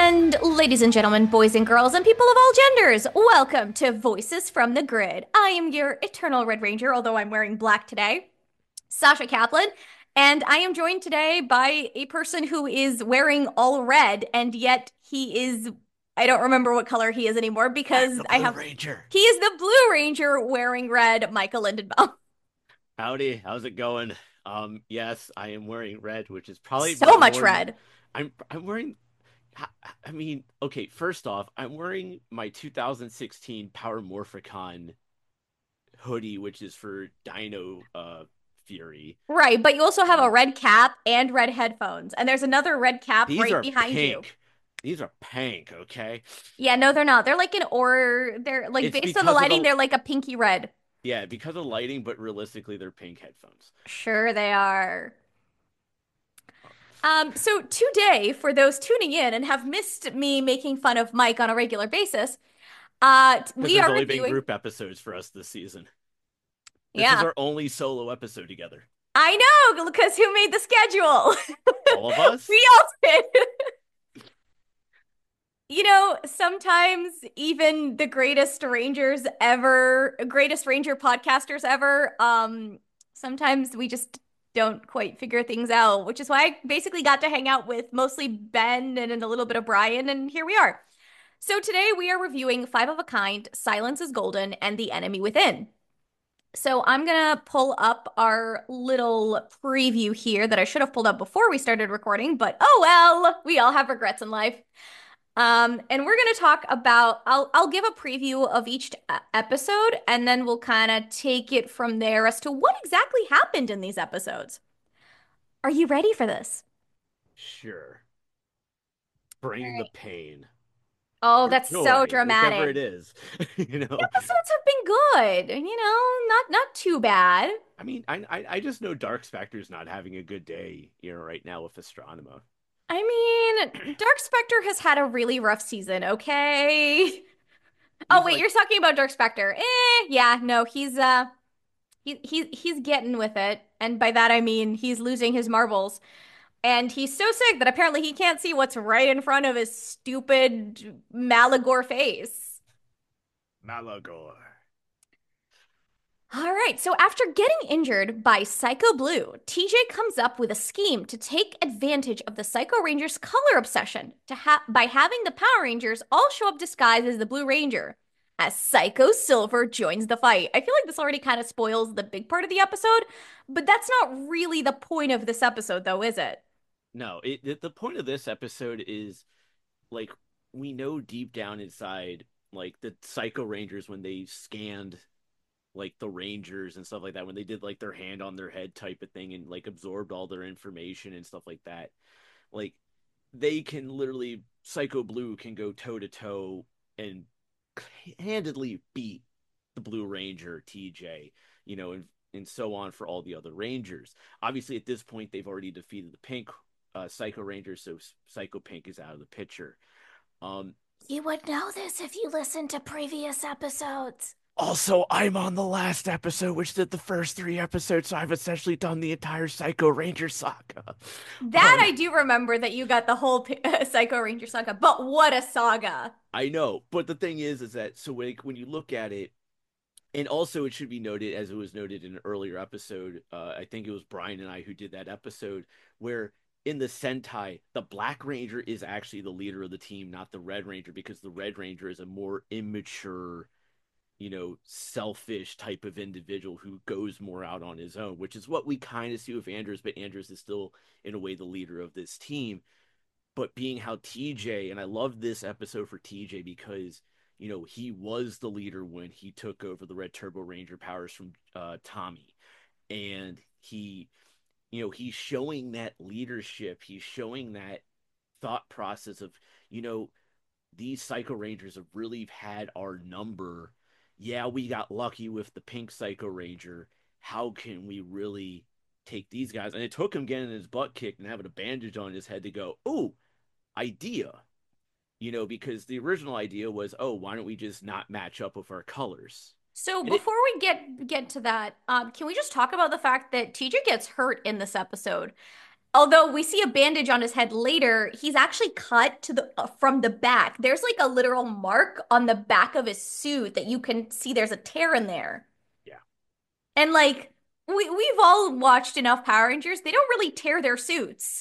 And ladies and gentlemen, boys and girls, and people of all genders, welcome to Voices from the Grid. I am your eternal Red Ranger, although I'm wearing black today, Sasha Kaplan, and I am joined today by a person who is wearing all red, and yet I don't remember what color he is anymore I'm because the Blue Ranger. he is the Blue Ranger wearing red, Michael Lindenbaum. Howdy, how's it going? Yes, I am wearing red, which is probably So my much more. red. I'm wearing. I mean, okay. First off, I'm wearing my 2016 Power Morphicon hoodie, which is for Dino Fury. Right, but you also have a Um, red cap and red headphones, and there's another red cap these right are behind you. pink. These are pink. Okay, Yeah, no, they're not. They're like they're like it's based on the because of lighting, the they're like a pinky red. because of lighting, but realistically, they're pink headphones. Sure they are. So today, for those tuning in and have missed me making fun of Mike on a regular basis, Because we there's are only been reviewing. group episodes for us this season. This is Yeah, our only solo episode together. I know, because who made the schedule? All of us? We all did. Sometimes even the greatest ranger podcasters ever, sometimes we just don't quite figure things out, which is why I basically got to hang out with mostly Ben and a little bit of Brian, and here we are. So today we are reviewing Five of a Kind, Silence is Golden, and The Enemy Within. So I'm gonna pull up our little preview here that I should have pulled up before we started recording, but oh well, we all have regrets in life. And we're gonna talk about I'll give a preview of each episode and then we'll kind of take it from there as to what exactly happened in these episodes. Are you ready for this? Sure. Bring the pain Oh, or that's so joy, whichever dramatic. it is. You The know, episodes have been good, not too bad. I mean, I just know Dark Spectre's not having a good day, right now with Astronema. I mean, Dark Spectre has had a really rough season, okay? Oh He's wait, like, you're talking about Dark Spectre. Yeah, no, he's getting with it. And by that I mean he's losing his marbles. And he's so sick that apparently he can't see what's right in front of his stupid Malagor face. Malagor. All right, so after getting injured by Psycho Blue, TJ comes up with a scheme to take advantage of the Psycho Ranger's color obsession by having the Power Rangers all show up disguised as the Blue Ranger. As Psycho Silver joins the fight. I feel like this already kind of spoils the big part of the episode, but that's not really the point of this episode, though, is it? No, the point of this episode is like we know deep down inside, like the Psycho Rangers when they scanned like the Rangers and stuff like that, when they did like their hand on their head type of thing and like absorbed all their information and stuff like that. Like they can literally Psycho Blue can go toe to toe and handedly beat the Blue Ranger TJ, and so on for all the other Rangers. Obviously, at this point, they've already defeated the Pink Psycho Ranger, so Psycho Pink is out of the picture. Um, You would know this if you listened to previous episodes. Also, I'm on the last episode, which did the first three episodes, so I've essentially done the entire Psycho Ranger saga. That I do remember that you got the whole Psycho Ranger saga, but what a saga. I know, but the thing is that so when you look at it, and also it should be noted, as it was noted in an earlier episode, I think it was Brian and I who did that episode, where in the Sentai, the Black Ranger is actually the leader of the team, not the Red Ranger, because the Red Ranger is a more immature, selfish type of individual who goes more out on his own, which is what we kind of see with Andrews, but Andrews is still, in a way, the leader of this team. But being how TJ, and I love this episode for TJ because, he was the leader when he took over the Red Turbo Ranger powers from Tommy. And he's showing that leadership. He's showing that thought process of, you know, these Psycho Rangers have really had our number. Yeah, we got lucky with the pink Psycho Ranger. How can we really take these guys? And it took him getting his butt kicked and having a bandage on his head to go, oh, idea. Because the original idea was, oh, why don't we just not match up with our colors? So And it, before we get to that, can we just talk about the fact that TJ gets hurt in this episode? Although we see a bandage on his head later, he's actually cut to the from the back. There's like a literal mark on the back of his suit that you can see there's a tear in there. Yeah. And like we've all watched enough Power Rangers, they don't really tear their suits.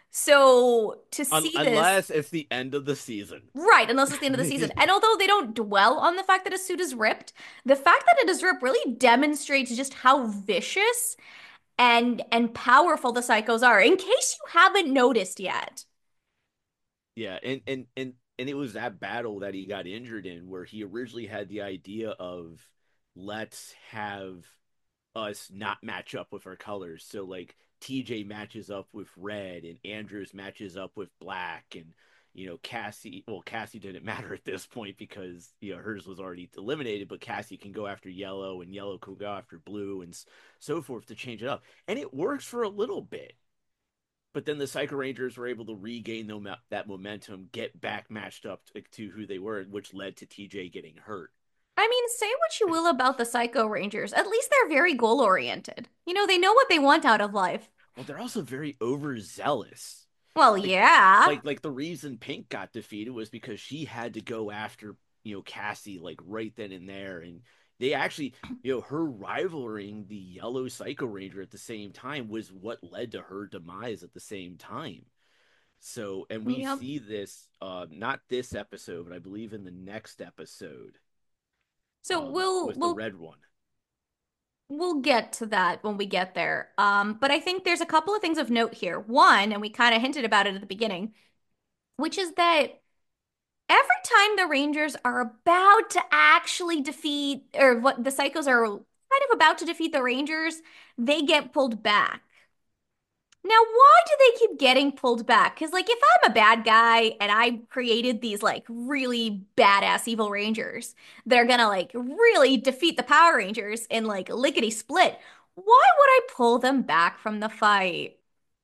So to see this, Unless it's the end of the season. right, unless it's the end of the season. And although they don't dwell on the fact that his suit is ripped, the fact that it is ripped really demonstrates just how vicious and powerful the psychos are, in case you haven't noticed yet. Yeah, and it was that battle that he got injured in where he originally had the idea of let's have us not match up with our colors. So like TJ matches up with red and Andrews matches up with black and Cassie, well, Cassie didn't matter at this point because hers was already eliminated, but Cassie can go after yellow and yellow can go after blue and so forth to change it up. And it works for a little bit. But then the Psycho Rangers were able to regain that momentum, get back matched up to who they were, which led to TJ getting hurt. I mean, say what you will about the Psycho Rangers. At least they're very goal oriented. You know, they know what they want out of life. Well, they're also very overzealous. Well, Like, yeah. like the reason Pink got defeated was because she had to go after Cassie like right then and there, and they actually her rivaling the Yellow Psycho Ranger at the same time was what led to her demise at the same time. So, and we Yep. see this not this episode, but I believe in the next episode So we'll with the we'll red one. we'll get to that when we get there. But I think there's a couple of things of note here. One, and we kind of hinted about it at the beginning, which is that every time the Rangers are about to actually defeat, or what the Psychos are kind of about to defeat the Rangers, they get pulled back. Now, why do they keep getting pulled back? Because, like, if I'm a bad guy and I created these, like, really badass evil Rangers that are gonna, like, really defeat the Power Rangers in, like, lickety split, why would I pull them back from the fight?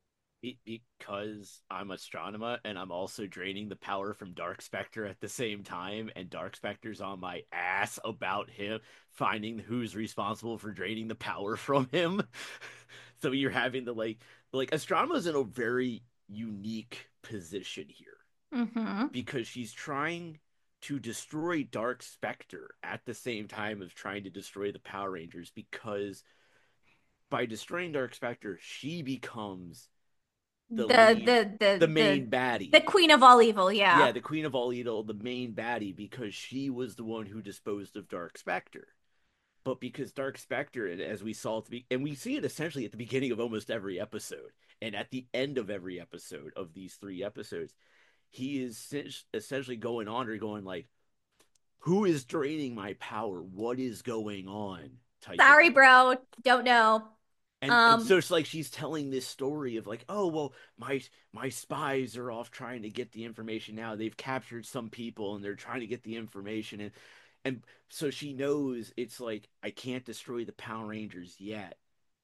Because I'm Astronema and I'm also draining the power from Dark Spectre at the same time, and Dark Spectre's on my ass about him finding who's responsible for draining the power from him. So you're having to like Astronema's in a very unique position here Mm-hmm. because she's trying to destroy Dark Spectre at the same time of trying to destroy the Power Rangers because by destroying Dark Spectre, she becomes the The lead, the the the main the the baddie. Queen of all evil, Yeah, yeah. the Queen of All Evil, the main baddie, because she was the one who disposed of Dark Spectre. But because Dark Spectre, as we saw at and we see it essentially at the beginning of almost every episode, and at the end of every episode of these 3 episodes, he is essentially going on or going like, "Who is draining my power? What is going on?" type of Sorry, thing. bro, don't know. And Um, so it's like she's telling this story of like, oh well, my spies are off trying to get the information now. They've captured some people and they're trying to get the information and so she knows it's like I can't destroy the Power Rangers yet,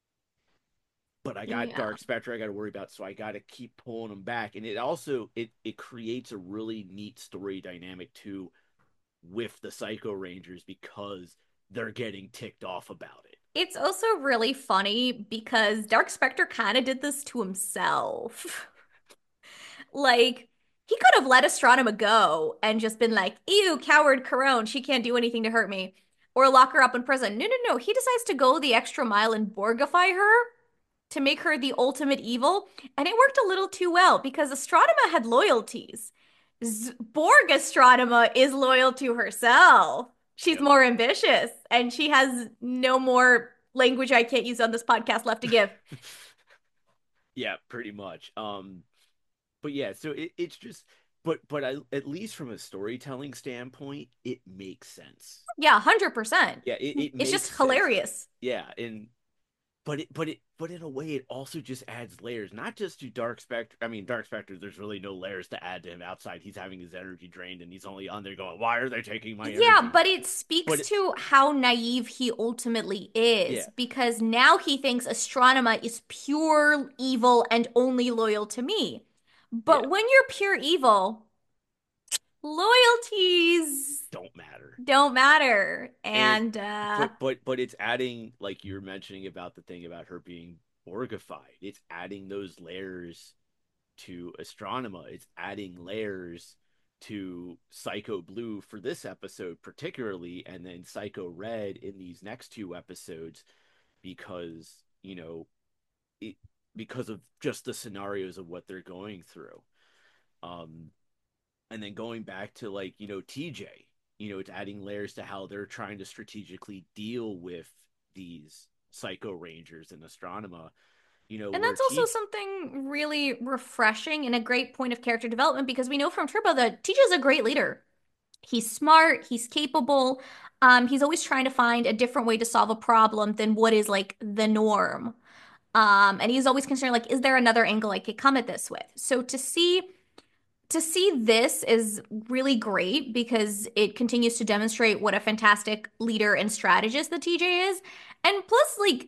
but I got yeah. Dark Spectre I got to worry about, so I got to keep pulling them back. And it also it creates a really neat story dynamic too with the Psycho Rangers because they're getting ticked off about it. It's also really funny because Dark Spectre kind of did this to himself. Like, he could have let Astronema go and just been like, ew, coward Corone, she can't do anything to hurt me. Or lock her up in prison. No, no, no. He decides to go the extra mile and Borgify her to make her the ultimate evil. And it worked a little too well because Astronema had loyalties. Borg Astronema is loyal to herself. She's Yep. more ambitious and she has no more language I can't use on this podcast left to give. Yeah, pretty much. But yeah, so it's just but at least from a storytelling standpoint, it makes sense. Yeah, 100%. Yeah, it It's makes just sense. hilarious. Yeah, and but in a way it also just adds layers, not just to Dark Spectre. I mean, Dark Spectre, there's really no layers to add to him outside. He's having his energy drained and he's only on there going, "Why are they taking my Yeah, energy?" but it But speaks to how naive he ultimately is yeah, because now he thinks Astronema is pure evil and only loyal to me. yeah, But when you're pure evil, loyalties don't matter. don't matter. And And but it's adding like you were mentioning about the thing about her being orgified. It's adding those layers to Astronema. It's adding layers to Psycho Blue for this episode, particularly, and then Psycho Red in these next two episodes, because, it, because of just the scenarios of what they're going through. Um, and then going back to like, TJ, it's adding layers to how they're trying to strategically deal with these Psycho Rangers and Astronema, And where that's also TJ, something really refreshing and a great point of character development because we know from Turbo that TJ's a great leader. He's smart, he's capable. He's always trying to find a different way to solve a problem than what is like the norm. And he's always concerned, like, is there another angle I could come at this with? So to see this is really great because it continues to demonstrate what a fantastic leader and strategist the TJ is. And plus, like,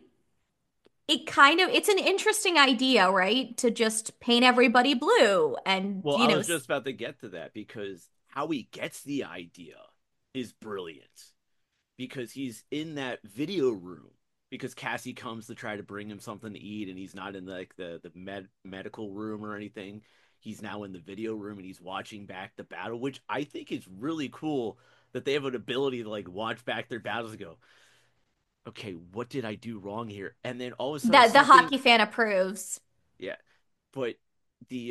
it's an interesting idea, right? To just paint everybody blue and, well, I was just about to get to that because how he gets the idea is brilliant. Because he's in that video room because Cassie comes to try to bring him something to eat and he's not in the medical room or anything. He's now in the video room and he's watching back the battle, which I think is really cool that they have an ability to like watch back their battles and go, okay, what did I do wrong here? And then all of a sudden that the something, hockey fan approves. yeah, but the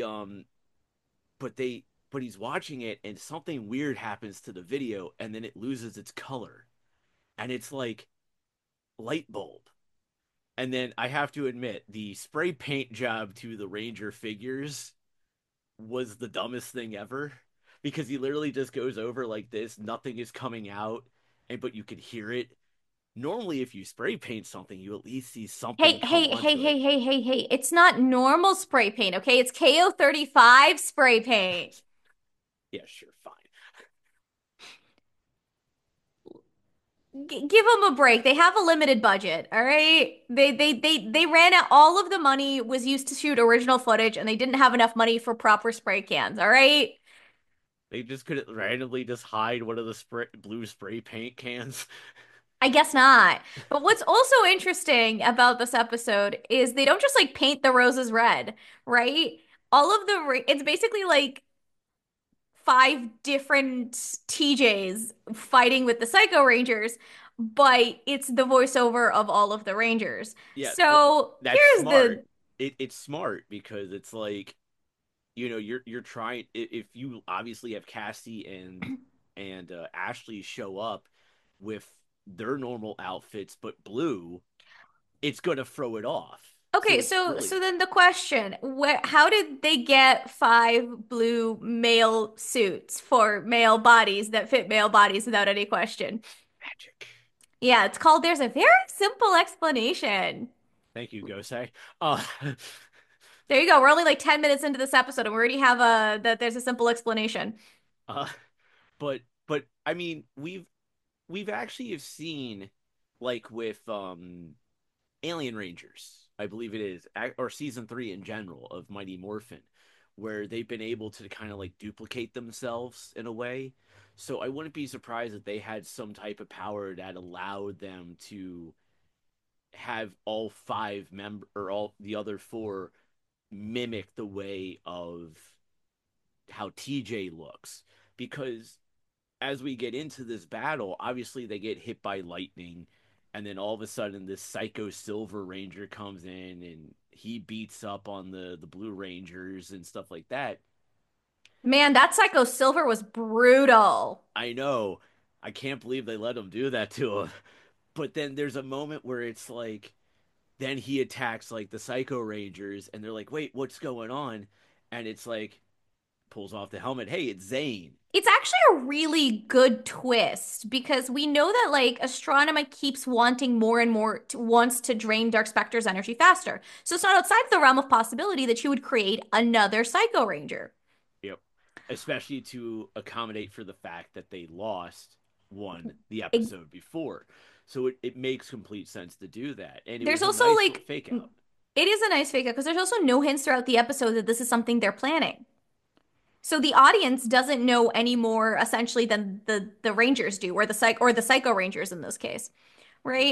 but they but he's watching it and something weird happens to the video and then it loses its color and it's like light bulb. And then I have to admit, the spray paint job to the Ranger figures was the dumbest thing ever because he literally just goes over like this, nothing is coming out, and but you can hear it. Normally, if you spray paint something, you at least see Hey, something come hey, hey, onto it. hey, hey, hey, hey. It's not normal spray paint, okay? It's KO35 spray paint. Yeah, sure, fine. Give them a break. They have a limited budget, all right? They ran out all of the money was used to shoot original footage and they didn't have enough money for proper spray cans, all right? They just couldn't randomly just hide one of the blue spray paint cans. I guess not. But what's also interesting about this episode is they don't just like paint the roses red, right? It's basically like five different TJs fighting with the Psycho Rangers, but it's the voiceover of all of the Rangers. Yeah, well, So that's here's smart. the It's smart because it's like you're trying if you obviously have Cassie and Ashley show up with their normal outfits but blue, it's gonna throw it off. So okay, it's so brilliant. then the question, how did they get five blue male suits for male bodies that fit male bodies without any question? Magic. Yeah, it's called There's a Very Simple Explanation. Thank you, Gosei. Uh, There you go. We're only like 10 minutes into this episode and we already have that there's a simple explanation. uh, but I mean we've actually have seen like with Alien Rangers, I believe it is, or season three in general of Mighty Morphin, where they've been able to kind of like duplicate themselves in a way. So I wouldn't be surprised if they had some type of power that allowed them to have all five member or all the other four mimic the way of how TJ looks. Because as we get into this battle, obviously they get hit by lightning, and then all of a sudden this Psycho Silver Ranger comes in and he beats up on the Blue Rangers and stuff like that. Man, that Psycho Silver was brutal. I know, I can't believe they let him do that to him. But then there's a moment where it's like, then he attacks like the Psycho Rangers, and they're like, "Wait, what's going on?" And it's like, pulls off the helmet. Hey, it's Zane. It's actually a really good twist because we know that like Astronema keeps wanting more and more wants to drain Dark Specter's energy faster. So it's not outside the realm of possibility that she would create another Psycho Ranger. Yep. Especially to accommodate for the fact that they lost one the It, episode before. So it makes complete sense to do that. And it there's was a also nice little like fake out. it is a nice fake out because there's also no hints throughout the episode that this is something they're planning. So the audience doesn't know any more essentially than the Rangers do, or the Psycho Rangers in this case, Yeah. right?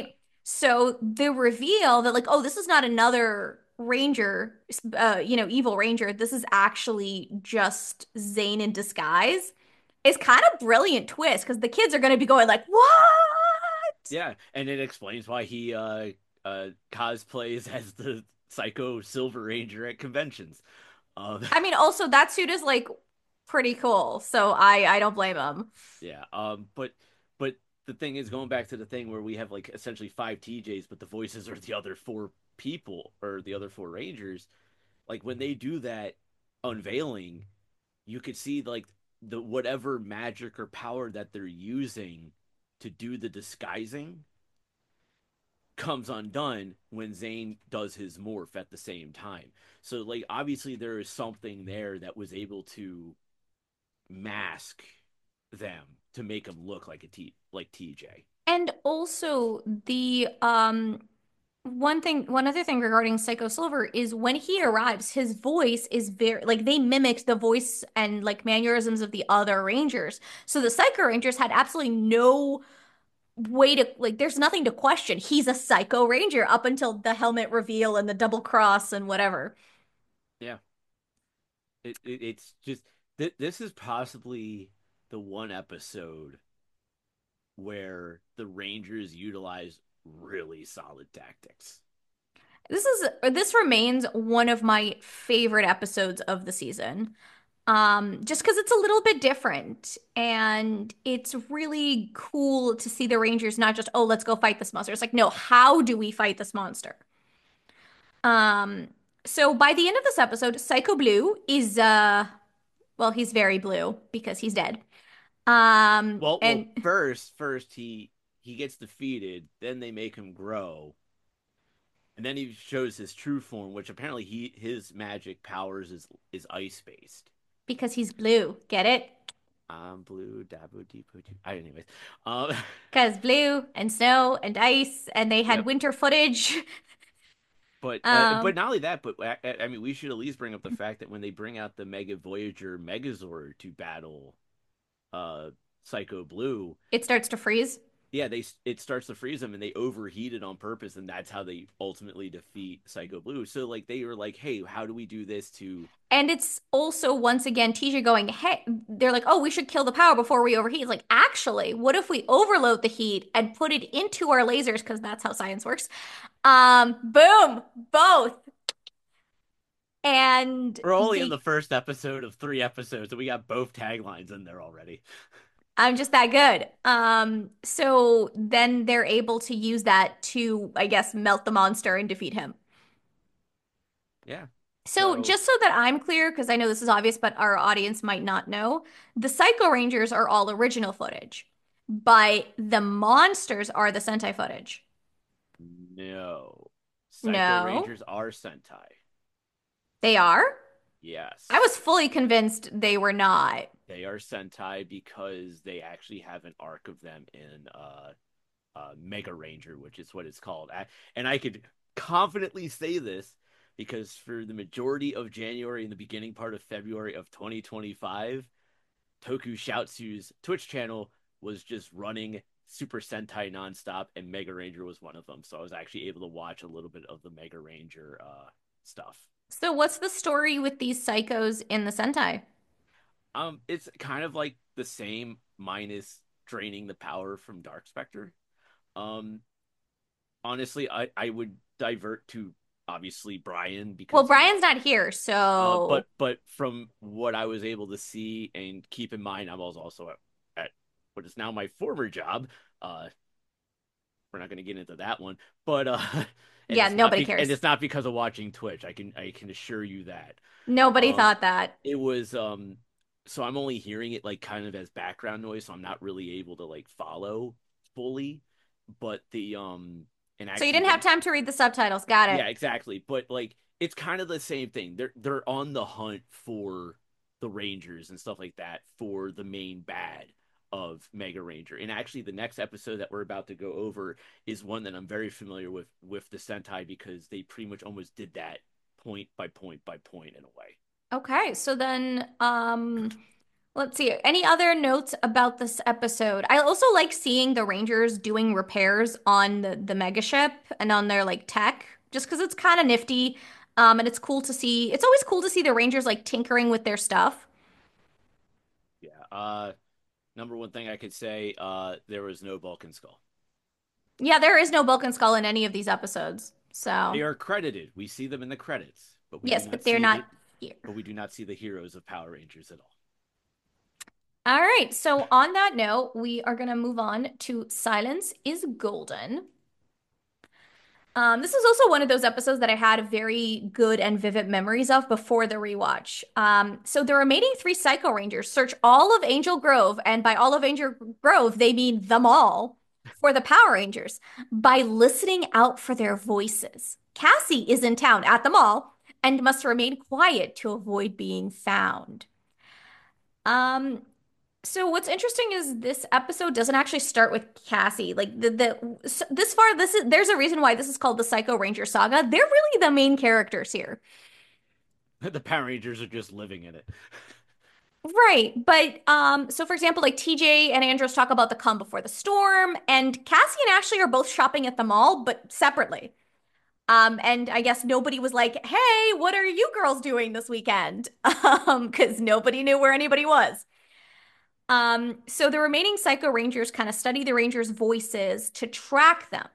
So the reveal that like, oh, this is not another Ranger, evil Ranger. This is actually just Zane in disguise is kind of brilliant twist because the kids are going to be going like, what? Yeah, and it explains why he cosplays as the Psycho Silver Ranger at conventions. Um, I mean, also that suit is like pretty cool, so I don't blame him. yeah, but the thing is, going back to the thing where we have like essentially five TJs, but the voices are the other four people or the other four Rangers. Like when they do that unveiling, you could see like the whatever magic or power that they're using to do the disguising comes undone when Zane does his morph at the same time. So like obviously there is something there that was able to mask them to make them look like like TJ. And also the one other thing regarding Psycho Silver is when he arrives, his voice is very like they mimicked the voice and like mannerisms of the other Rangers. So the Psycho Rangers had absolutely no way to like there's nothing to question. He's a Psycho Ranger up until the helmet reveal and the double cross and whatever. Yeah, it's just this is possibly the one episode where the Rangers utilize really solid tactics. This remains one of my favorite episodes of the season. Just because it's a little bit different and it's really cool to see the Rangers not just, oh, let's go fight this monster. It's like, no, how do we fight this monster? Um, so by the end of this episode, Psycho Blue is well, he's very blue because he's dead. Well, And first he gets defeated, then they make him grow, and then he shows his true form, which apparently his magic powers is ice based. because he's blue, get it? I'm blue, dabu deepu. Anyways, um, Because blue and snow and ice, and they had yep. winter footage. But Um, not only that, but I mean, we should at least bring up the fact that when they bring out the Mega Voyager Megazord to battle uh Psycho Blue, it starts to freeze. yeah, they it starts to freeze them and they overheat it on purpose, and that's how they ultimately defeat Psycho Blue. So like they were like, hey, how do we do this to And it's also once again Tisha going, hey, they're like, oh, we should kill the power before we overheat. It's like, actually, what if we overload the heat and put it into our lasers? Because that's how science works. Boom, both. And we're only in they, the first episode of 3 episodes, and we got both taglines in there already. I'm just that good. So then they're able to use that to, I guess, melt the monster and defeat him. Yeah. So, So just so that I'm clear, because I know this is obvious, but our audience might not know, the Psycho Rangers are all original footage, but the monsters are the Sentai footage. no. Psycho No, Rangers are Sentai. they are? I Yes. was fully convinced they were not. They are Sentai because they actually have an arc of them in Mega Ranger, which is what it's called. And I could confidently say this because for the majority of January and the beginning part of February of 2025, Toku Shoutsu's Twitch channel was just running Super Sentai nonstop, and Mega Ranger was one of them. So I was actually able to watch a little bit of the Mega Ranger stuff. So, what's the story with these psychos in the Sentai? It's kind of like the same minus draining the power from Dark Spectre. Um, honestly, I would divert to obviously Brian Well, because Brian's not here, so but from what I was able to see and keep in mind, I was also at what is now my former job. We're not going to get into that one, but yeah, nobody and cares. it's not because of watching Twitch. I can assure you that. Nobody Um, thought that. it was so I'm only hearing it like kind of as background noise, so I'm not really able to like follow fully. But the and So, you actually didn't have the time to read the subtitles. Got it. yeah, exactly. But like it's kind of the same thing. They're on the hunt for the Rangers and stuff like that for the main bad of Mega Ranger. And actually the next episode that we're about to go over is one that I'm very familiar with the Sentai because they pretty much almost did that point by point by point in a way. Okay, so then Let's see. Any other notes about this episode? I also like seeing the Rangers doing repairs on the mega ship and on their like tech, just because it's kind of nifty. And it's cool to see. It's always cool to see the Rangers like tinkering with their stuff. Yeah. Number one thing I could say, there was no Vulcan skull. Yeah, there is no Bulk and Skull in any of these episodes. They So, are credited. We see them in the credits, yes, but they're not here. but we do not see the heroes of Power Rangers at all. All right. So, on that note, we are going to move on to Silence is Golden. This is also one of those episodes that I had very good and vivid memories of before the rewatch. So the remaining three Psycho Rangers search all of Angel Grove, and by all of Angel Grove, they mean them all, for the Power Rangers by listening out for their voices. Cassie is in town at the mall and must remain quiet to avoid being found. Um, so what's interesting is this episode doesn't actually start with Cassie. Like this far, this is there's a reason why this is called the Psycho Ranger Saga. They're really the main characters here. The Power Rangers are just living in it. Right. But so for example, like TJ and Andros talk about the calm before the storm, and Cassie and Ashley are both shopping at the mall, but separately. And I guess nobody was like, "Hey, what are you girls doing this weekend?" Because nobody knew where anybody was. So the remaining Psycho Rangers kind of study the Rangers' voices to track them.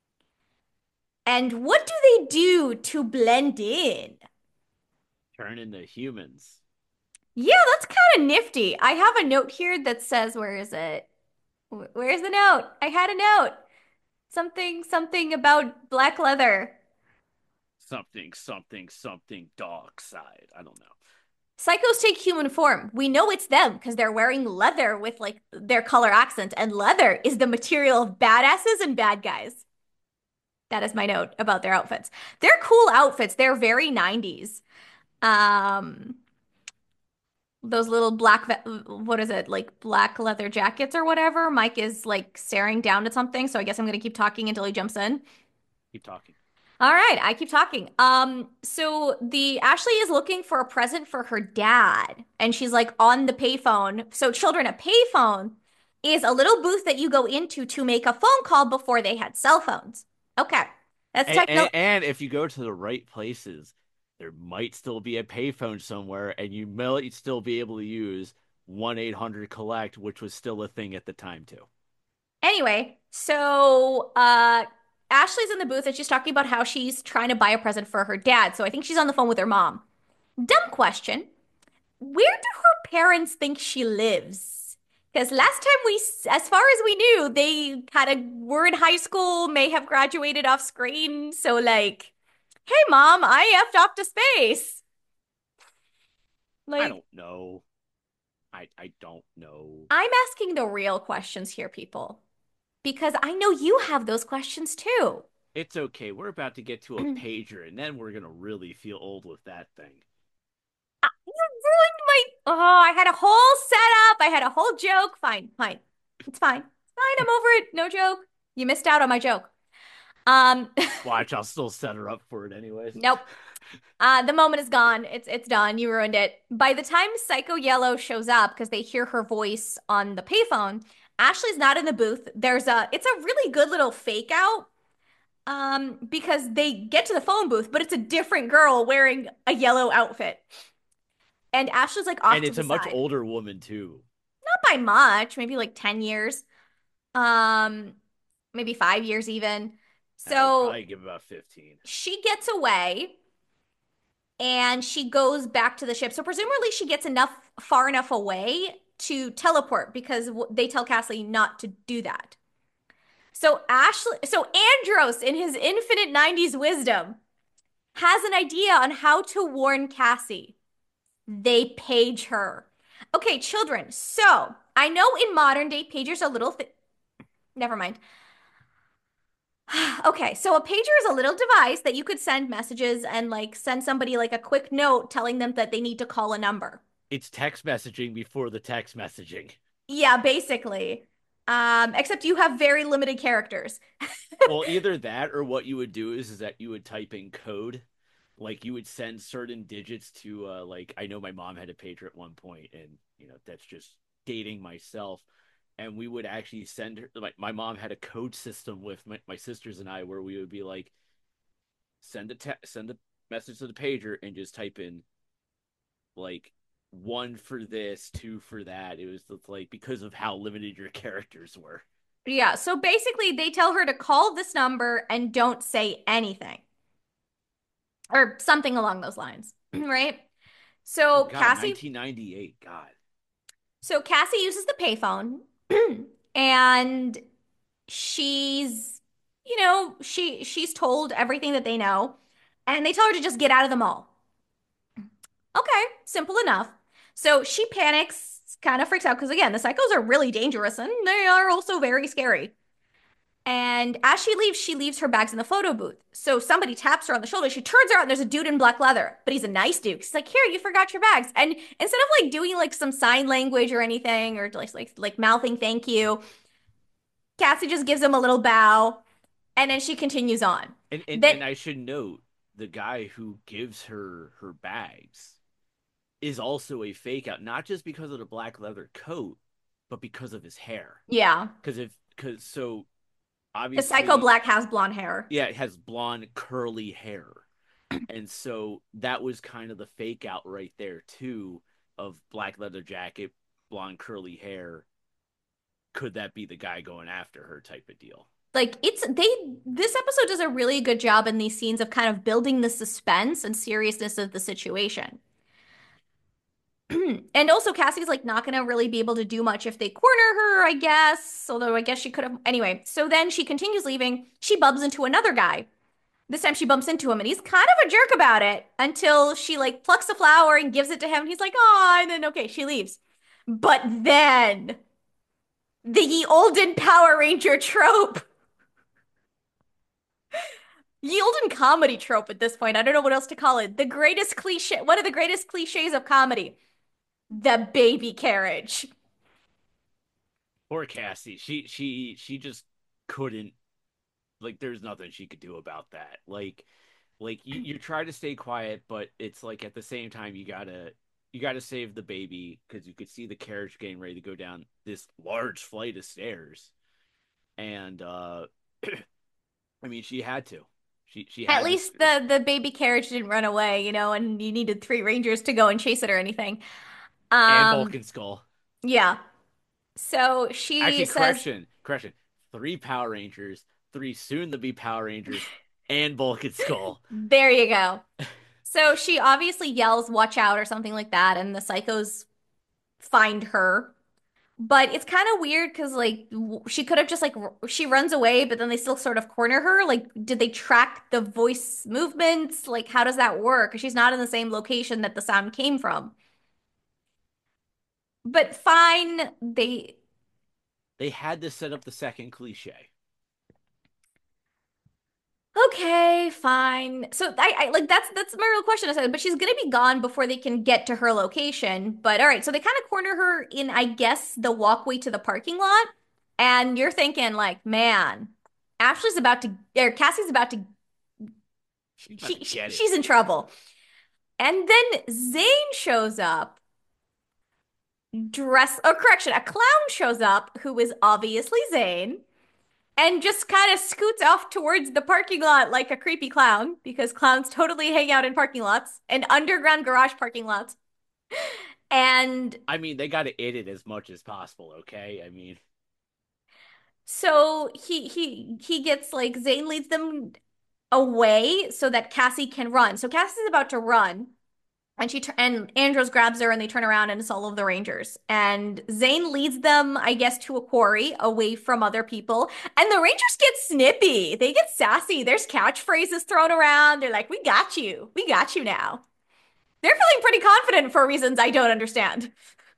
And what do they do to blend in? Turn into humans. Yeah, that's kind of nifty. I have a note here that says, where is it? Where's the note? I had a note. Something about black leather. Something, something, something dark side. I don't know. Psychos take human form. We know it's them because they're wearing leather with like their color accent, and leather is the material of badasses and bad guys. That is my note about their outfits. They're cool outfits. They're very 90s. Um, those little what is it, like black leather jackets or whatever. Mike is like staring down at something, so I guess I'm gonna keep talking until he jumps in. Keep talking. All right, I keep talking. So the Ashley is looking for a present for her dad, and she's like on the payphone. So children, a payphone is a little booth that you go into to make a phone call before they had cell phones. Okay, that's techno. And if you go to the right places, there might still be a payphone somewhere, and you might still be able to use 1-800 collect, which was still a thing at the time too. Anyway, so Ashley's in the booth and she's talking about how she's trying to buy a present for her dad. So I think she's on the phone with her mom. Dumb question. Where do her parents think she lives? Because last time as far as we knew, they kind of were in high school, may have graduated off screen. So like, hey mom, I effed off to space. I Like, don't know. I don't know. I'm asking the real questions here, people, because I know you have those questions too. It's okay. We're about to get to a pager, and then we're gonna really feel old with that thing. You ruined my. Oh, I had a whole setup. I had a whole joke. Fine, fine. It's fine. It's fine. I'm over it. No joke. You missed out on my joke. Um, Watch, I'll still set her up for it anyways. nope. The moment is gone. It's done. You ruined it. By the time Psycho Yellow shows up, because they hear her voice on the payphone, Ashley's not in the booth. It's a really good little fake out. Because they get to the phone booth, but it's a different girl wearing a yellow outfit. And Ashley's like off And to it's the a much side. older woman too. Not by much, maybe like 10 years. Um, maybe 5 years even. I'd So probably give about 15. she gets away and she goes back to the ship. So presumably she gets far enough away to teleport because they tell Cassie not to do that. So Andros, in his infinite 90s wisdom, has an idea on how to warn Cassie. They page her. Okay, children. So I know in modern day pagers are never mind. Okay, so a pager is a little device that you could send messages and like send somebody like a quick note telling them that they need to call a number. It's text messaging before the text messaging. Yeah, basically. Except you have very limited characters. Well, either that or what you would do is that you would type in code Like you would send certain digits to like I know my mom had a pager at one point, and that's just dating myself. And we would actually send her my mom had a code system with my sisters and I where we would be like send a message to the pager and just type in like one for this, two for that. It was just like because of how limited your characters were. Yeah, so basically they tell her to call this number and don't say anything or something along those lines, right? Oh So God, Cassie 1998. God. so Cassie uses the payphone and she's she's told everything that they know and they tell her to just get out of the mall. Okay, simple enough. So she panics, kind of freaks out because again, the psychos are really dangerous and they are also very scary. And as she leaves her bags in the photo booth. So somebody taps her on the shoulder. She turns around and there's a dude in black leather, but he's a nice dude. He's like, "Here, you forgot your bags." And instead of like doing like some sign language or anything or like mouthing thank you, Cassie just gives him a little bow and then she continues on. Then And I should note the guy who gives her bags is also a fake out, not just because of the black leather coat, but because of his hair. yeah, Because so because Psycho obviously, Black has blonde hair. yeah, it has blonde curly hair, and so that was kind of the fake out right there too of black leather jacket, blonde curly hair. Could that be the guy going after her type of deal? Like this episode does a really good job in these scenes of kind of building the suspense and seriousness of the situation. And also Cassie's like not gonna really be able to do much if they corner her, I guess. Although I guess she could have anyway. So then she continues leaving. She bumps into another guy. This time she bumps into him and he's kind of a jerk about it until she like plucks a flower and gives it to him. He's like, "Oh," and then okay, she leaves. But then the ye olden Power Ranger trope. Ye olden comedy trope at this point. I don't know what else to call it. The greatest cliche, one of the greatest cliches of comedy. The baby carriage. Poor Cassie. She just couldn't like there's nothing she could do about that. Like you try to stay quiet, but it's like at the same time you gotta save the baby because you could see the carriage getting ready to go down this large flight of stairs. And I mean she had to. She At had to least the baby carriage didn't run away, and you needed three rangers to go and chase it or anything. and Um, Bulk Skull. yeah. So she Actually, says, correction. Three Power Rangers, three soon to be Power Rangers, and Bulk Skull. "There you go." So she obviously yells, "Watch out," or something like that, and the psychos find her. But it's kind of weird because like she could have just like she runs away, but then they still sort of corner her. Like, did they track the voice movements? Like, how does that work? She's not in the same location that the sound came from. But fine, they They had to set up the second cliche. okay, fine. So I like that's my real question. I said, but she's gonna be gone before they can get to her location. But all right, so they kind of corner her in, I guess, the walkway to the parking lot, and you're thinking like, man, Ashley's about to, or Cassie's about to She's about to get it. she's in trouble. And then Zane shows up, or correction, a clown shows up who is obviously Zane, and just kind of scoots off towards the parking lot like a creepy clown, because clowns totally hang out in parking lots and underground garage parking lots. And I mean, they got to edit as much as possible, okay? I mean, so he gets like Zane leads them away so that Cassie can run. So Cassie's about to run. And and Andros grabs her and they turn around and it's all of the Rangers. And Zane leads them, I guess, to a quarry away from other people. And the Rangers get snippy. They get sassy. There's catchphrases thrown around. They're like, "We got you. We got you now." They're feeling pretty confident for reasons I don't understand.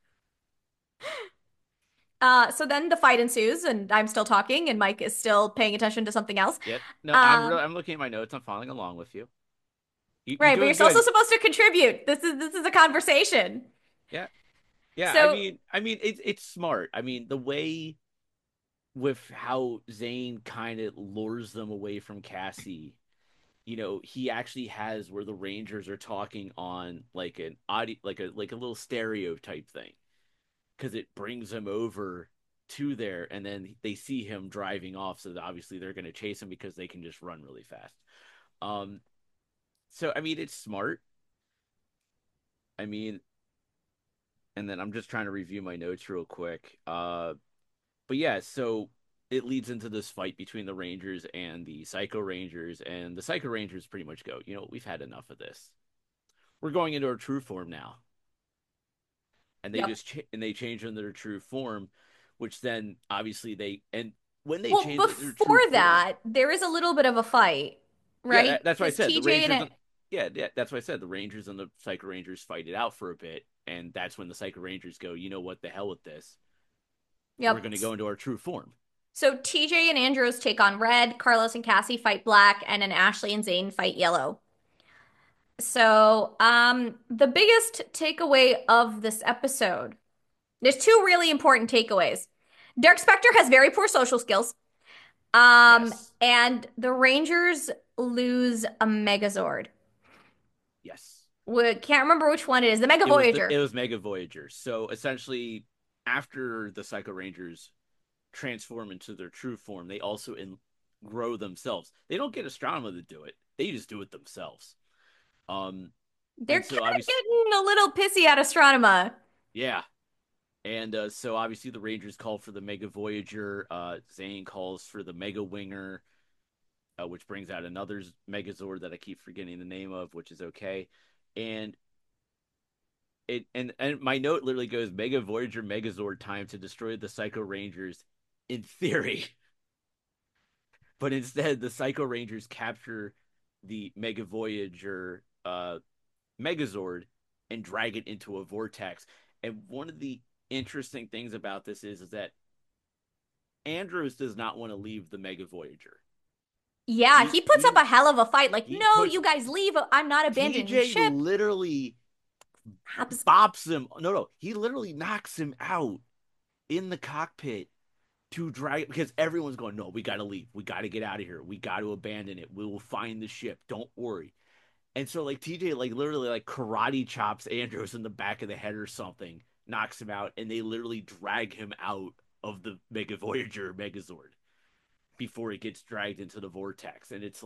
So then the fight ensues, and I'm still talking, and Mike is still paying attention to something else. yet no, Um, I'm looking at my notes. I'm following along with you. You're right, but doing you're also good. supposed to contribute. This is a conversation. Yeah, yeah. So I mean, it's smart. I mean, the way with how Zane kind of lures them away from Cassie he actually has where the Rangers are talking on like an audio, like a little stereo type thing, because it brings him over to there, and then they see him driving off, so that obviously they're going to chase him because they can just run really fast. Um, so I mean, it's smart. I mean, and then I'm just trying to review my notes real quick. But yeah, so it leads into this fight between the Rangers and the Psycho Rangers, and the Psycho Rangers pretty much go, we've had enough of this. We're going into our true form now, and they Yep. just and they change into their true form, which then obviously and when they Well, change into their true before form, that, there is a little bit of a fight, yeah, right? that's what I Because said. The TJ and Rangers, it, yeah, that's what I said. The Rangers and the Psycho Rangers fight it out for a bit, and that's when the Psycho Rangers go, you know what, the hell with this. We're yep. going to go into our true form. So TJ and Andros take on red, Carlos and Cassie fight black, and then Ashley and Zane fight yellow. So, the biggest takeaway of this episode, there's two really important takeaways. Dark Spectre has very poor social skills. Yes, And the Rangers lose a Megazord. yes. We can't remember which one it is. The Mega It Voyager. was Mega Voyager. So essentially, after the Psycho Rangers transform into their true form, they also grow themselves. They don't get Astronema to do it; they just do it themselves. Um, They're and kind so of obviously, getting a little pissy at Astronema. yeah, and so obviously the Rangers call for the Mega Voyager. Zane calls for the Mega Winger, which brings out another Megazord that I keep forgetting the name of, which is okay. And and my note literally goes Mega Voyager Megazord time to destroy the Psycho Rangers in theory. But instead the Psycho Rangers capture the Mega Voyager Megazord and drag it into a vortex. And one of the interesting things about this is that Andros does not want to leave the Mega Voyager. Yeah, He he puts up he a hell of a fight. Like, he no, puts you guys leave. I'm not abandoning the TJ ship. literally Abs- bops him. No, he literally knocks him out in the cockpit to drag it because everyone's going, no, we got to leave. We got to get out of here. We got to abandon it. We will find the ship. Don't worry. And so like TJ like literally like karate chops Andros in the back of the head or something, knocks him out, and they literally drag him out of the Mega Voyager Megazord before it gets dragged into the vortex. And it's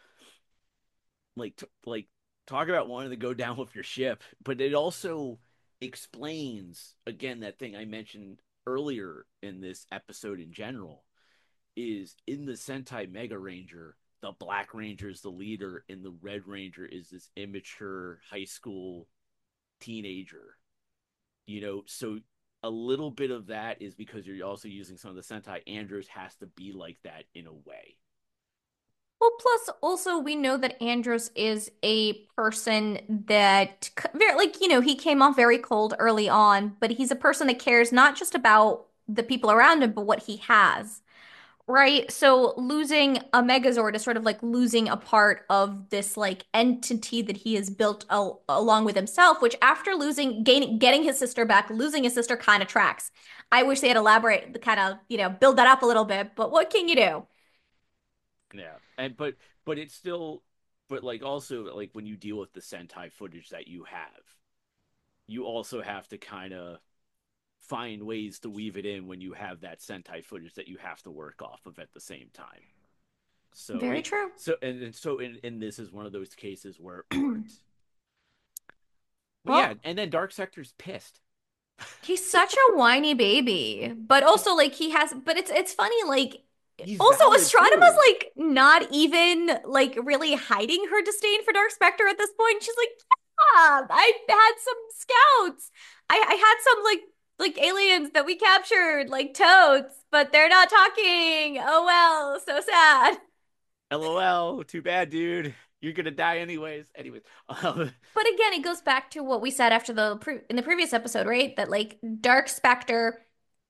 like talk about wanting to go down with your ship, but it also explains again that thing I mentioned earlier in this episode in general is in the Sentai Mega Ranger, the Black Ranger is the leader, and the Red Ranger is this immature high school teenager. So a little bit of that is because you're also using some of the Sentai. Andros has to be like that in a way. Well, plus also we know that Andros is a person that very like, he came off very cold early on, but he's a person that cares not just about the people around him, but what he has. Right? So losing a Megazord is sort of like losing a part of this like entity that he has built along with himself, which after getting his sister back, losing his sister kind of tracks. I wish they had elaborate, kind of, build that up a little bit, but what can you do? Yeah. But it's still but like also like when you deal with the Sentai footage that you have, you also have to kind of find ways to weave it in when you have that Sentai footage that you have to work off of at the same time. So Very it true. so and so in this is one of those cases where it worked. But yeah, Well, and then Dark Sector's pissed. he's such a whiny baby, but He also like but it's funny like he's also valid Astronema's too. like not even like really hiding her disdain for Dark Spectre at this point. She's like, yeah, I had some scouts. I had some like aliens that we captured, like totes, but they're not talking. Oh well, so sad. LOL, too bad, dude. You're gonna die anyways. Anyways, But again, it goes back to what we said after in the previous episode, right? That like Dark Spectre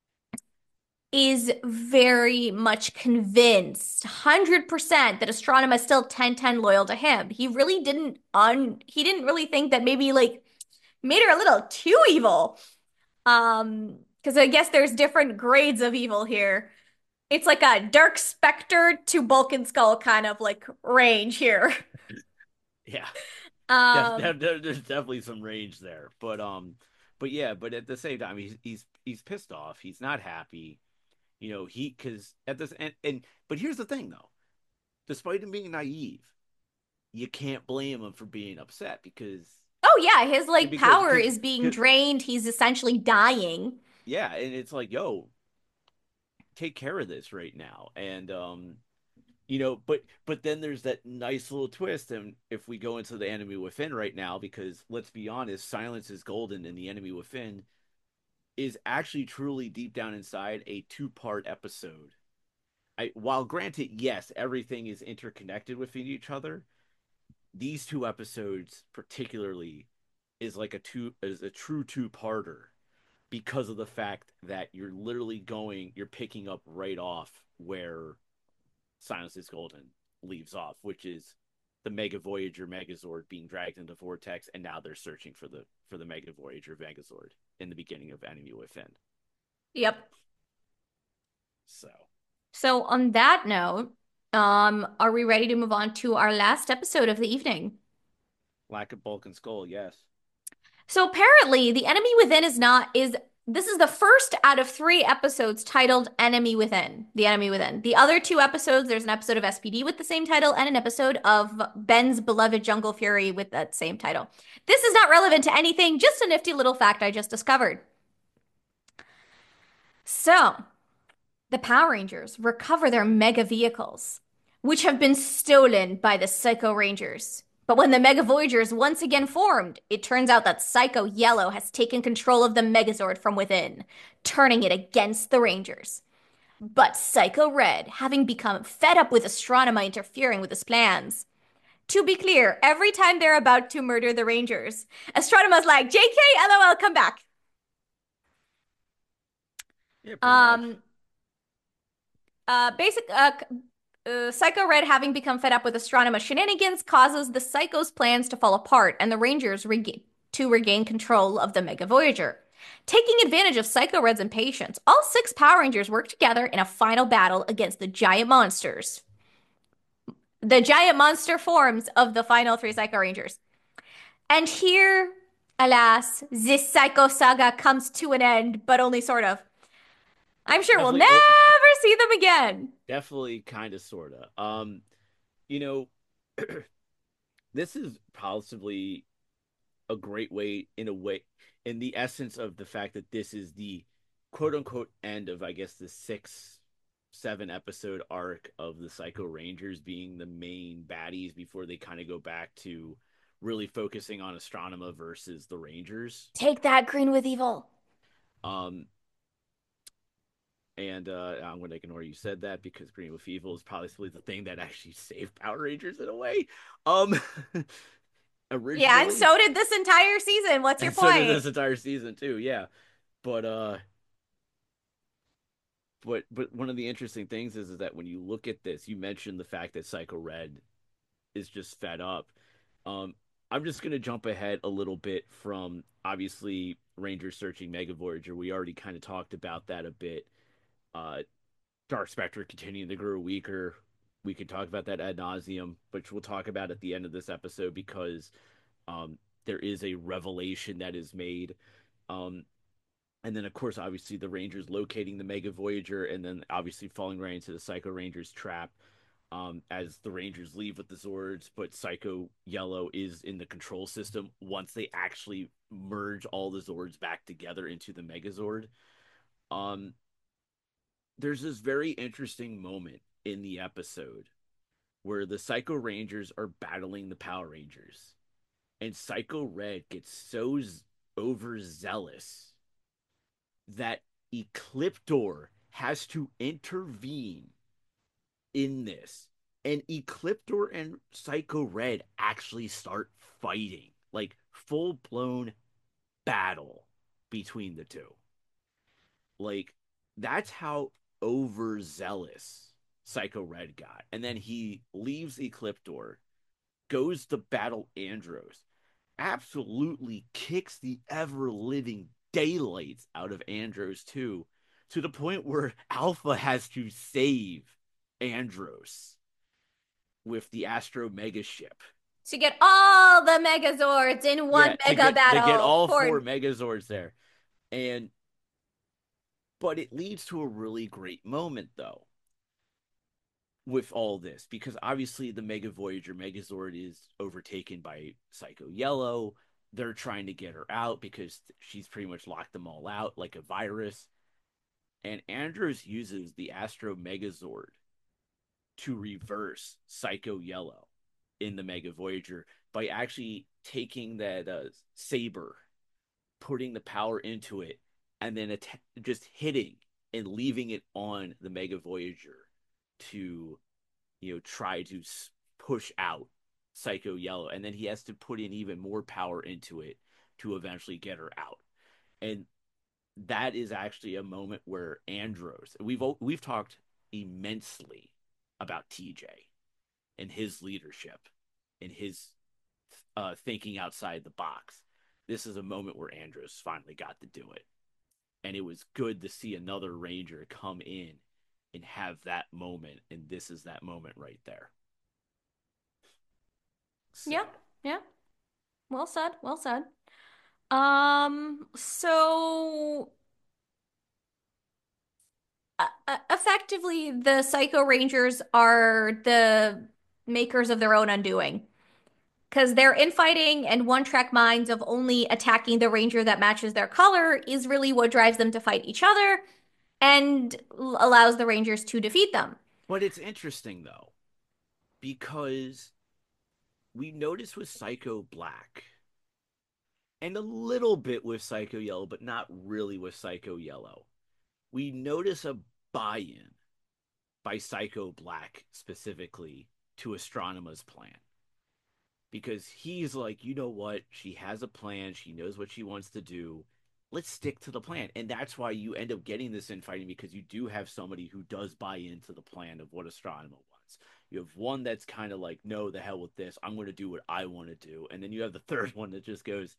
is very much convinced 100% that Astronema is still 10/10 loyal to him. He didn't really think that maybe like made her a little too evil. Because I guess there's different grades of evil here. It's like a Dark Spectre to Bulk and Skull kind of like range here. Yeah. Um, There's definitely some range there, but yeah, but at the same time, he's pissed off. He's not happy. He because at this but here's the thing though. Despite him being naive, you can't blame him for being upset oh yeah, his like because power is being 'cause- drained. He's essentially dying. yeah, and it's like, yo, take care of this right now, and but then there's that nice little twist, and if we go into the Enemy Within right now, because let's be honest, Silence is Golden and the Enemy Within is actually truly deep down inside a two-part episode. While granted, yes, everything is interconnected within each other, these two episodes particularly is a true two-parter because of the fact that you're picking up right off where Silence is Golden leaves off, which is the Mega Voyager Megazord being dragged into Vortex, and now they're searching for the Mega Voyager Megazord in the beginning of Enemy Within. Yep. So, So on that note, are we ready to move on to our last episode of the evening? lack of Bulk and Skull, yes. So apparently, the enemy within is not is this is the first out of three episodes titled Enemy Within. The Enemy Within. The other two episodes, there's an episode of SPD with the same title and an episode of Ben's beloved Jungle Fury with that same title. This is not relevant to anything, just a nifty little fact I just discovered. So, the Power Rangers recover their mega vehicles, which have been stolen by the Psycho Rangers. But when the Mega Voyager is once again formed, it turns out that Psycho Yellow has taken control of the Megazord from within, turning it against the Rangers. But Psycho Red, having become fed up with Astronema interfering with his plans. To be clear, every time they're about to murder the Rangers, Astronema's like, JK, LOL, come back. Yeah, pretty much. Um, basic Psycho Red, having become fed up with Astronema shenanigans, causes the Psycho's plans to fall apart, and the Rangers regain control of the Mega Voyager. Taking advantage of Psycho Red's impatience, all six Power Rangers work together in a final battle against the giant monsters. The giant monster forms of the final three Psycho Rangers. And here, alas, this Psycho saga comes to an end, but only sort of. I'm sure we'll Definitely, never see them again. definitely, kind of, sorta. You know, this is possibly a great way, in the essence of the fact that this is the quote unquote end of, I guess, the 7 episode arc of the Psycho Rangers being the main baddies before they kind of go back to really focusing on Astronema versus the Rangers. Take that, Green with Evil. Um, and I'm going to ignore you said that because Green with Evil is probably the thing that actually saved Power Rangers in a way. Um, Yeah, and originally, so did this entire season. What's your and so did point? this entire season too. Yeah, but but one of the interesting things is that when you look at this, you mentioned the fact that Psycho Red is just fed up. Um, I'm just gonna jump ahead a little bit from obviously Rangers searching Mega Voyager. We already kind of talked about that a bit. Uh, Dark Spectre continuing to grow weaker. We could talk about that ad nauseum, which we'll talk about at the end of this episode because there is a revelation that is made. Um, and then, of course, obviously the Rangers locating the Mega Voyager, and then obviously falling right into the Psycho Rangers trap. As the Rangers leave with the Zords, but Psycho Yellow is in the control system once they actually merge all the Zords back together into the Megazord. Um, there's this very interesting moment in the episode where the Psycho Rangers are battling the Power Rangers, and Psycho Red gets so overzealous that Ecliptor has to intervene in this. And Ecliptor and Psycho Red actually start fighting, like full blown battle between the two. Like, that's how overzealous Psycho Red got. And then he leaves Ecliptor, goes to battle Andros, absolutely kicks the ever living daylights out of Andros too, to the point where Alpha has to save Andros with the Astro Mega ship. To get all the Megazords in one Yeah, mega to get battle all for. four Megazords there. And but it leads to a really great moment though with all this, because obviously the Mega Voyager Megazord is overtaken by Psycho Yellow. They're trying to get her out because she's pretty much locked them all out like a virus. And Andros uses the Astro Megazord to reverse Psycho Yellow in the Mega Voyager by actually taking that saber, putting the power into it, and then just hitting and leaving it on the Mega Voyager to, try to push out Psycho Yellow. And then he has to put in even more power into it to eventually get her out. And that is actually a moment where Andros, we've talked immensely about TJ and his leadership and his thinking outside the box. This is a moment where Andros finally got to do it. And it was good to see another Ranger come in and have that moment. And this is that moment right there. So, Yeah, yeah. Well said. Well said. So effectively, the Psycho Rangers are the makers of their own undoing. Because their infighting and one-track minds of only attacking the ranger that matches their color is really what drives them to fight each other and allows the rangers to defeat them. but it's interesting though, because we notice with Psycho Black and a little bit with Psycho Yellow, but not really with Psycho Yellow. We notice a buy in by Psycho Black specifically to Astronema's plan. Because he's like, you know what? She has a plan. She knows what she wants to do. Let's stick to the plan. And that's why you end up getting this infighting, because you do have somebody who does buy into the plan of what Astronema wants. You have one that's kind of like, no, the hell with this. I'm going to do what I want to do. And then you have the third one that just goes,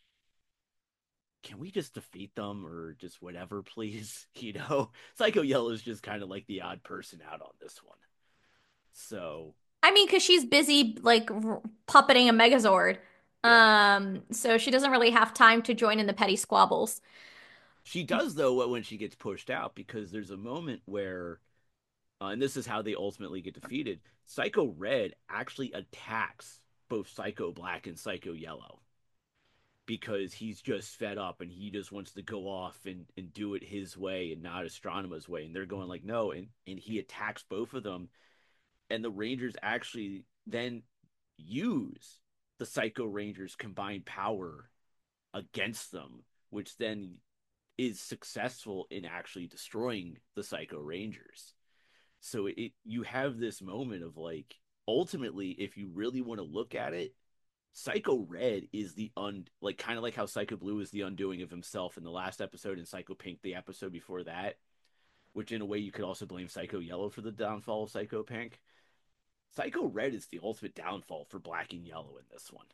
can we just defeat them or just whatever, please? Psycho Yellow is just kind of like the odd person out on this one. So, I mean, because she's busy like puppeting a Megazord. yeah. So she doesn't really have time to join in the petty squabbles. She does, though, when she gets pushed out, because there's a moment where, and this is how they ultimately get defeated, Psycho Red actually attacks both Psycho Black and Psycho Yellow because he's just fed up and he just wants to go off and do it his way and not Astronema's way. And they're going like, no. And he attacks both of them. And the Rangers actually then use the Psycho Rangers' combined power against them, which then is successful in actually destroying the Psycho Rangers. So you have this moment of like, ultimately, if you really want to look at it, Psycho Red is the like kind of like how Psycho Blue is the undoing of himself in the last episode, and Psycho Pink the episode before that, which in a way you could also blame Psycho Yellow for the downfall of Psycho Pink. Psycho Red is the ultimate downfall for Black and Yellow in this one,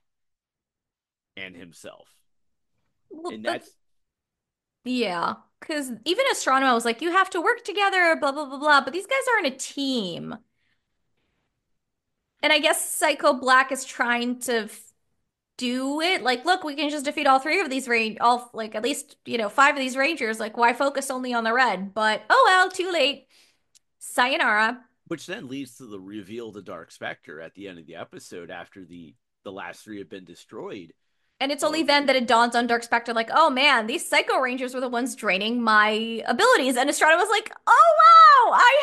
and himself. Well, And that's yeah, because even Astronema was like, you have to work together, blah, blah, blah, blah. But these guys aren't a team. And I guess Psycho Black is trying to do it. Like, look, we can just defeat all three of these all like at least, five of these rangers. Like, why focus only on the red? But oh well, too late. Sayonara. which then leads to the reveal of the Dark Spectre at the end of the episode after the last three have been destroyed. And it's only Of then that it dawns on Dark Spectre, like, oh man, these Psycho Rangers were the ones draining my abilities. And Estrada was like, oh wow, I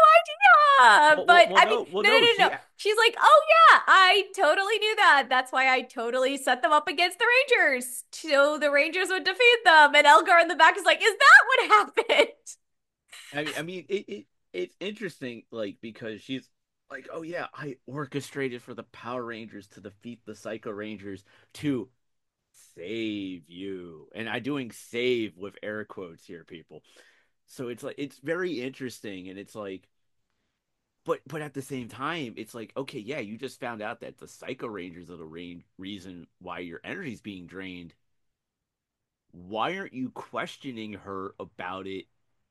had no idea. But I mean, no, no, no, no, no. She's like, oh yeah, I totally knew that. That's why I totally set them up against the Rangers. So the Rangers would defeat them. And Elgar in the back is like, is that what happened? I mean, it's interesting, like, because she's like, oh yeah, I orchestrated for the Power Rangers to defeat the Psycho Rangers to save you, and I doing save with air quotes here, people. So it's like it's very interesting, and it's like, but at the same time, it's like, okay, yeah, you just found out that the Psycho Rangers are the reason why your energy's being drained. Why aren't you questioning her about it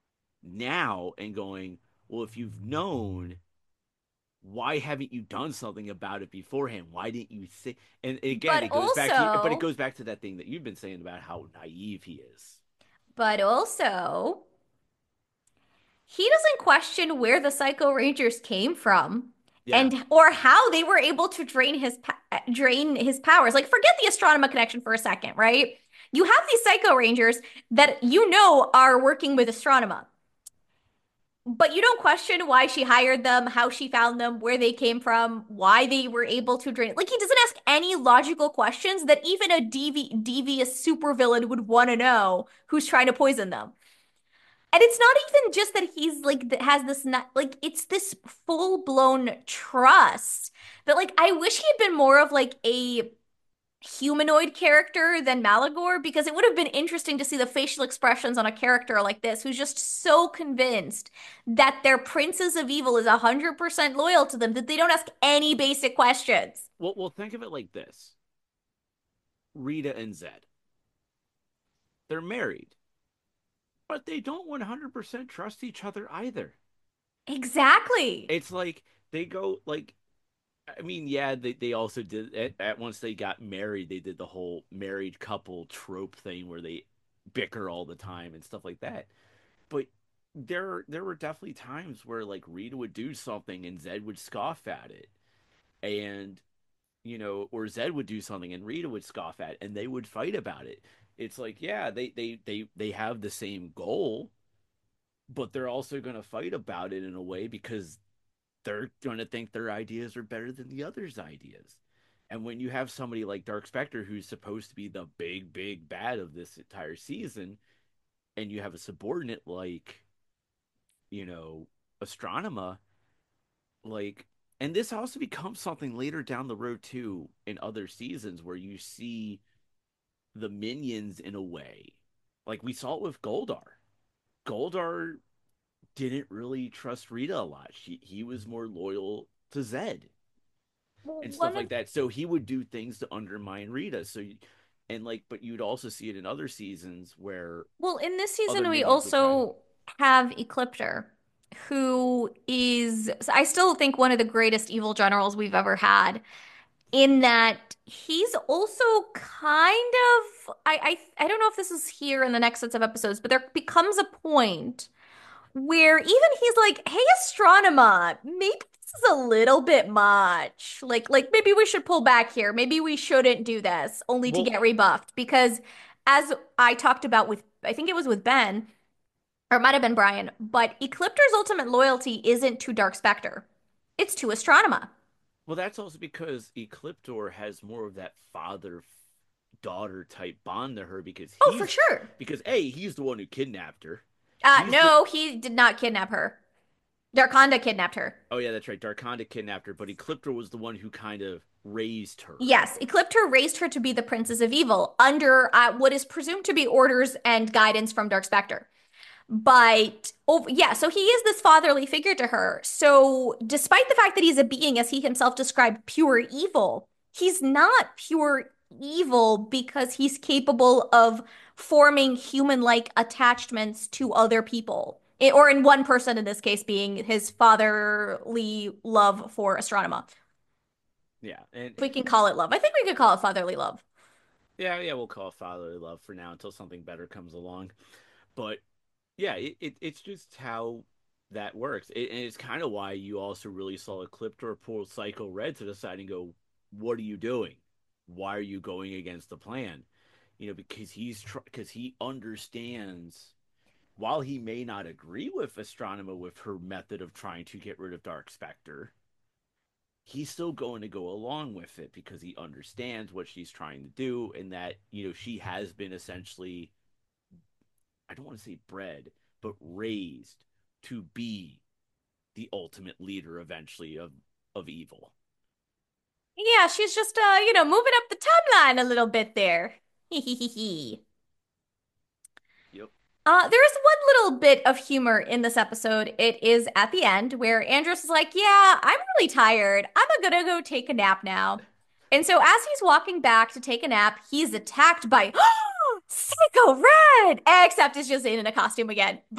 now and going, well, if you've known, why haven't you done something about it beforehand? Why didn't you say? And again, But it goes back to, but it also, goes back to that thing that you've been saying about how naive he is. but also, he doesn't question where the Psycho Rangers came from Yeah. and or how they were able to drain his powers. Like forget the Astronema connection for a second, right? You have these Psycho Rangers that you know are working with Astronema. But you don't question why she hired them, how she found them, where they came from, why they were able to drain. Like he doesn't ask any logical questions that even a devious supervillain would want to know who's trying to poison them. And it's not even just that he's like has this not like it's this full-blown trust that like I wish he had been more of like a humanoid character than Malagor because it would have been interesting to see the facial expressions on a character like this who's just so convinced that their Princess of Evil is 100% loyal to them that they don't ask any basic questions. Well, think of it like this: Rita and Zed, they're married, but they don't 100% trust each other either. Exactly. It's like they go like, I mean, yeah, they also did at once they got married, they did the whole married couple trope thing where they bicker all the time and stuff like that. But there were definitely times where like Rita would do something and Zed would scoff at it. And or Zed would do something and Rita would scoff at it, and they would fight about it. It's like, yeah, they have the same goal, but they're also going to fight about it in a way because they're going to think their ideas are better than the other's ideas. And when you have somebody like Dark Spectre, who's supposed to be the big bad of this entire season, and you have a subordinate like, Astronema, like, and this also becomes something later down the road too in other seasons where you see the minions in a way. Like we saw it with Goldar. Goldar didn't really trust Rita a lot. He was more loyal to Zed Well, and stuff one of like that. So he would do things to undermine Rita. And like, but you'd also see it in other seasons where Well, in this other season, we minions would try to. also have Ecliptor, who is, I still think, one of the greatest evil generals we've ever had, in that he's also kind of, I don't know if this is here in the next sets of episodes, but there becomes a point where even he's like, "Hey, Astronema, maybe this is a little bit much. Like maybe we should pull back here. Maybe we shouldn't do this, only to Well, get rebuffed." Because as I talked about with, I think it was with Ben, or it might have been Brian, but Ecliptor's ultimate loyalty isn't to Dark Spectre. It's to Astronema. well, that's also because Ecliptor has more of that father daughter type bond to her because Oh, for sure. he's the one who kidnapped her. He's the No, he did not kidnap her. Darkonda kidnapped her. Oh yeah, that's right. Darkonda kidnapped her, but Ecliptor was the one who kind of raised her. Yes, Ecliptor raised her to be the Princess of Evil under what is presumed to be orders and guidance from Dark Spectre. But oh, yeah, so he is this fatherly figure to her. So, despite the fact that he's a being, as he himself described, pure evil, he's not pure evil because he's capable of forming human-like attachments to other people. Or in one person, in this case, being his fatherly love for Astronema. Yeah, and If we can call it love. I think we could call it fatherly love. yeah, we'll call it fatherly love for now until something better comes along. But yeah, it's just how that works. And it's kind of why you also really saw Ecliptor pull Psycho Red to the side and go, "What are you doing? Why are you going against the plan?" Because because he understands. While he may not agree with Astronema with her method of trying to get rid of Dark Spectre, he's still going to go along with it because he understands what she's trying to do and that, she has been essentially, I don't want to say bred, but raised to be the ultimate leader eventually of evil. Yeah, she's just moving up the timeline a little bit there. Hee. Yep. There is one little bit of humor in this episode. It is at the end where Andros is like, "Yeah, I'm really tired. I'm gonna go take a nap now." And so as he's walking back to take a nap, he's attacked by Psycho Red, except it's just in a costume again. But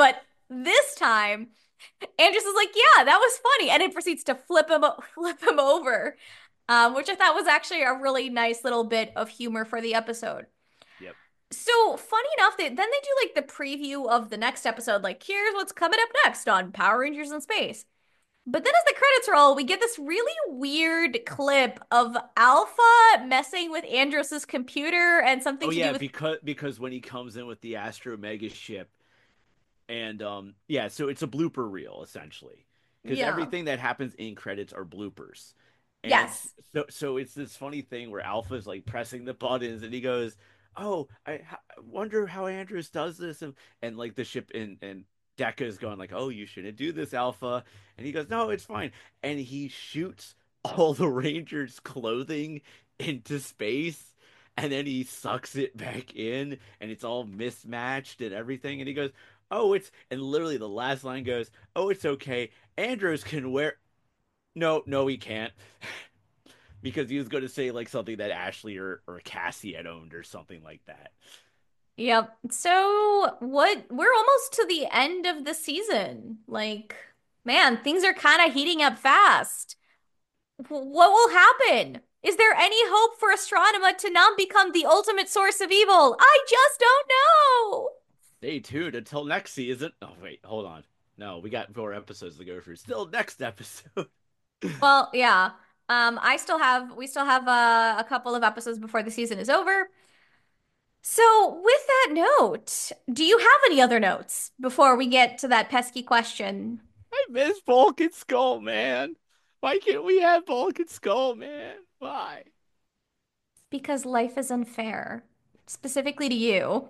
This time, Andrews is like, yeah, that was funny. And it proceeds to flip him over, which I thought was actually a really nice little bit of humor for the episode. Yep. So funny enough that then they do like the preview of the next episode, like here's what's coming up next on Power Rangers in Space. But then as the credits roll, we get this really weird clip of Alpha messing with Andros's computer and something Oh to do yeah, with because when he comes in with the Astro Mega ship, and yeah, so it's a blooper reel essentially, because yeah. everything that happens in credits are bloopers. And Yes. so it's this funny thing where Alpha's like pressing the buttons and he goes, "Oh, I wonder how Andrews does this." And like the ship and Deca is going like, "Oh, you shouldn't do this, Alpha." And he goes, "No, it's fine." And he shoots all the Rangers' clothing into space. And then he sucks it back in, and it's all mismatched and everything. And he goes, "Oh, it's," and literally the last line goes, "Oh, it's okay. Andros can wear." No, no, he can't, because he was going to say like something that Ashley or Cassie had owned or something like that. Yep. So what we're almost to the end of the season. Like, man, things are kind of heating up fast. What will happen? Is there any hope for Astronema to not become the ultimate source of evil? I just don't know. Stay tuned until next season. Oh wait, hold on. No, we got 4 episodes to go through. Still next episode. Well, yeah. We still have a couple of episodes before the season is over. So, with that note, do you have any other notes before we get to that pesky question? I miss Bulk and Skull, man. Why can't we have Bulk and Skull, man? Why? Because life is unfair, specifically to you.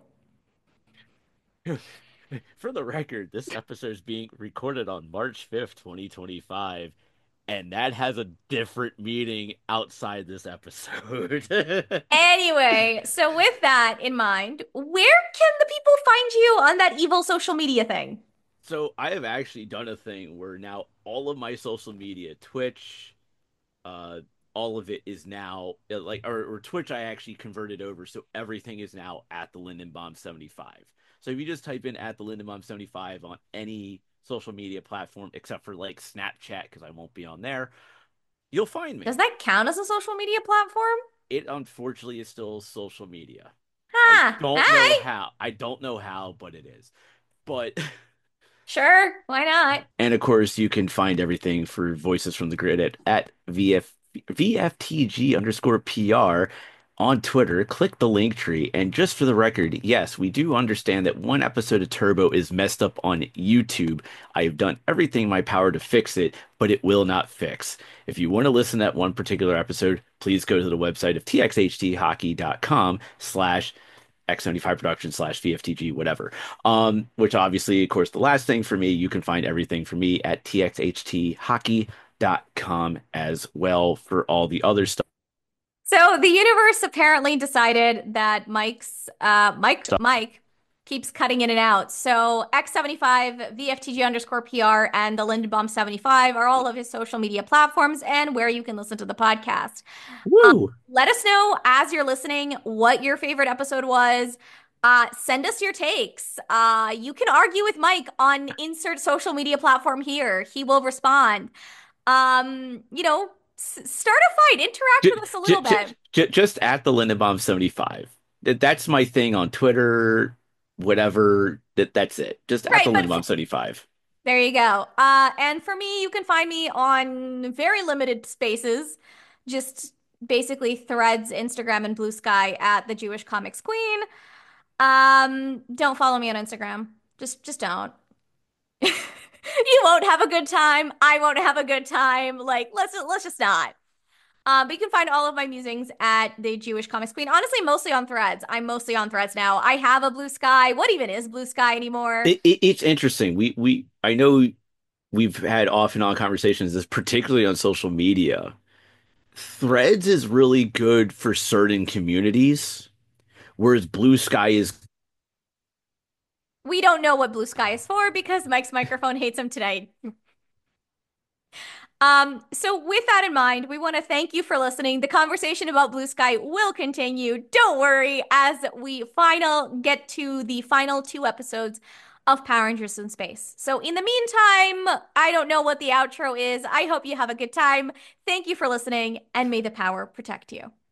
For the record, this episode is being recorded on March 5th, 2025, and that has a different meaning outside this episode. Anyway, so with that in mind, where can the people find you on that evil social media thing? So I have actually done a thing where now all of my social media, Twitch, uh, all of it is now like, or Twitch, I actually converted over, so everything is now at the Lindenbaum 75. So if you just type in at the Lindenbaum 75 on any social media platform except for like Snapchat, because I won't be on there, you'll find Does me. that count as a social media platform? It unfortunately is still social media. I Huh. All don't know right. how. I don't know how, but it is. But Sure. Why not? and of course, you can find everything for Voices from the Grid at VFTG underscore PR on Twitter. Click the link tree. And just for the record, yes, we do understand that one episode of Turbo is messed up on YouTube. I've done everything in my power to fix it, but it will not fix. If you want to listen to that one particular episode, please go to the website of txhthockey.com/ X75 Productions / VFTG, whatever. Which obviously, of course, the last thing for me, you can find everything for me at txhthockey.com as well for all the other stuff. So the universe apparently decided that Mike keeps cutting in and out. So X75, VFTG underscore PR, and the Lindenbaum 75 are all of his social media platforms and where you can listen to the podcast. Um, Woo! Let us know as you're listening what your favorite episode was. Send us your takes. You can argue with Mike on insert social media platform here. He will respond. You know, start a fight, interact J with us a little bit. just at the Lindenbaum 75. That's my thing on Twitter, whatever. That's it. Just at Right, the but Lindenbaum 75. there you go. And for me, you can find me on very limited spaces, just basically Threads, Instagram, and Blue Sky at the Jewish Comics Queen. Don't follow me on Instagram. Just don't. You won't have a good time. I won't have a good time. Like, let's just not. But you can find all of my musings at the Jewish Comics Queen. Honestly, mostly on Threads. I'm mostly on Threads now. I have a Blue Sky. What even is Blue Sky anymore? It's interesting. We I know we've had off and on conversations, this particularly on social media. Threads is really good for certain communities, whereas Blue Sky is. We don't know what Blue Sky is for because Mike's microphone hates him tonight. So with that in mind, we want to thank you for listening. The conversation about Blue Sky will continue. Don't worry, as we final get to the final 2 episodes of Power Rangers in Space. So in the meantime, I don't know what the outro is. I hope you have a good time. Thank you for listening, and may the power protect you.